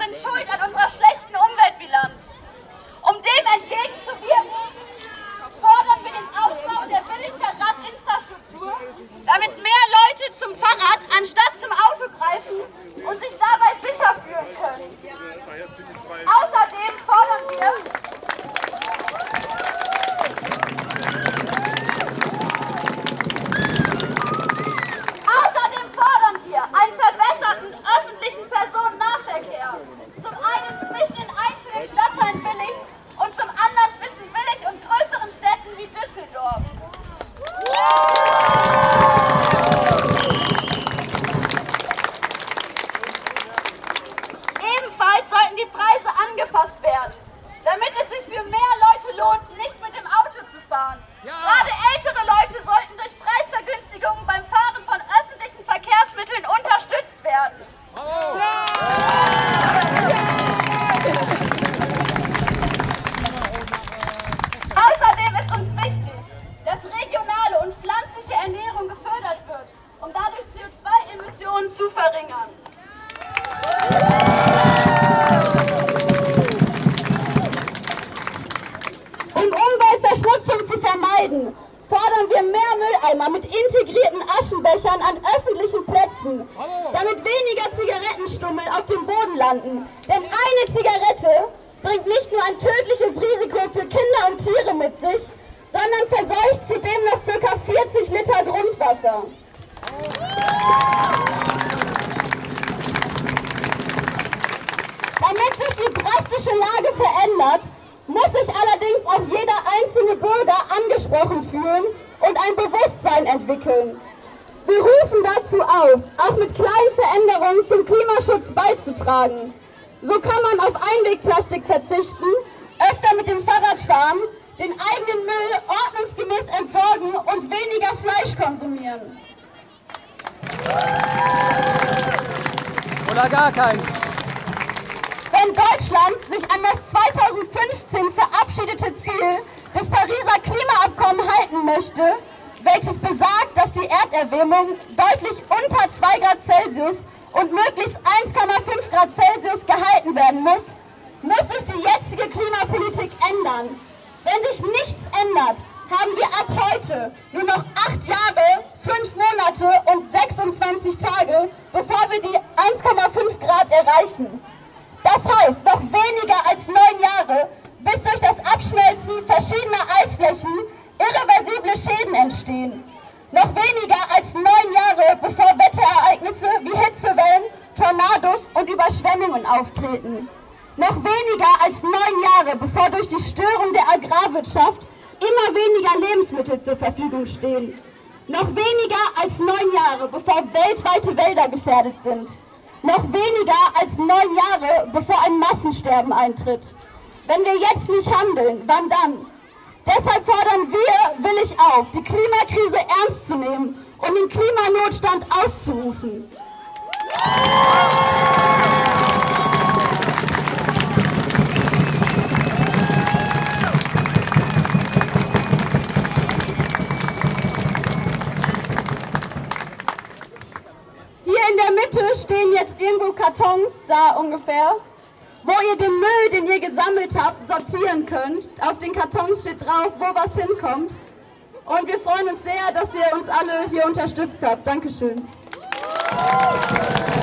sind schuld an unserer schlechten Umweltbilanz. Um dem entgegenzuwirken, fordern wir den Ausbau der Billigradinfrastruktur, damit mehr Leute zum Fahrrad anstatt zum Auto greifen und sich dabei sicher fühlen können. Außerdem fordern wir einen verbesserten öffentlichen Personennahverkehr. Zum einen zwischen den einzelnen Stadtteilen Billigs und zum anderen zwischen Billig und größeren Städten wie Düsseldorf. Ebenfalls sollten die Preise angepasst werden, damit es sich für mehr Leute lohnt, nicht mit dem Auto zu fahren. Ja. Gerade ältere Leute sollten durch Preisvergünstigungen beim Fahren von öffentlichen Verkehrsmitteln unterstützt werden. Oh. Ja. Außerdem ist uns wichtig, dass regionale und pflanzliche Ernährung gefördert wird, um dadurch CO2-Emissionen zu verringern. Um Umweltverschmutzung zu vermeiden, fordern wir mehr Mülleimer mit integrierten Aschenbechern an öffentlichen Plätzen, damit weniger Zigarettenstummel auf dem Boden landen. Denn eine Zigarette bringt nicht nur ein tödliches Risiko für Kinder und Tiere mit sich, sondern verseucht zudem noch ca. 40 Liter Grundwasser. Damit sich die drastische Lage verändert, muss sich allerdings auch jeder einzelne Bürger angesprochen fühlen und ein Bewusstsein entwickeln. Wir rufen dazu auf, auch mit kleinen Veränderungen zum Klimaschutz beizutragen. So kann man auf Einwegplastik verzichten, öfter mit dem Fahrrad fahren, den eigenen Müll ordnungsgemäß entsorgen und weniger Fleisch konsumieren. Oder gar keins. Wenn Deutschland sich an das 2015 verabschiedete Ziel des Pariser Klimaabkommens halten möchte, welches besagt, dass die Erderwärmung deutlich unter 2 Grad Celsius und möglichst 1,5 Grad Celsius gehalten werden muss, muss sich die jetzige Klimapolitik ändern. Wenn sich nichts ändert, haben wir ab heute nur noch 8 Jahre, 5 Monate und 26 Tage, bevor wir die 1,5 Grad erreichen. Das heißt, noch weniger als 9 Jahre, bis durch das Abschmelzen verschiedener Eisflächen irreversible Schäden entstehen. Noch weniger als 9 Jahre, bevor Wetterereignisse wie Hitzewellen, Tornados und Überschwemmungen auftreten. Noch weniger als 9 Jahre, bevor durch die Störung der Agrarwirtschaft immer weniger Lebensmittel zur Verfügung stehen. Noch weniger als 9 Jahre, bevor weltweite Wälder gefährdet sind. Noch weniger als 9 Jahre, bevor ein Massensterben eintritt. Wenn wir jetzt nicht handeln, wann dann? Deshalb fordern wir willig auf, die Klimakrise ernst zu nehmen und den Klimanotstand auszurufen. Hier in der Mitte stehen jetzt irgendwo Kartons, da ungefähr, wo ihr den Müll, den ihr gesammelt habt, sortieren könnt. Auf den Kartons steht drauf, wo was hinkommt. Und wir freuen uns sehr, dass ihr uns alle hier unterstützt habt. Dankeschön.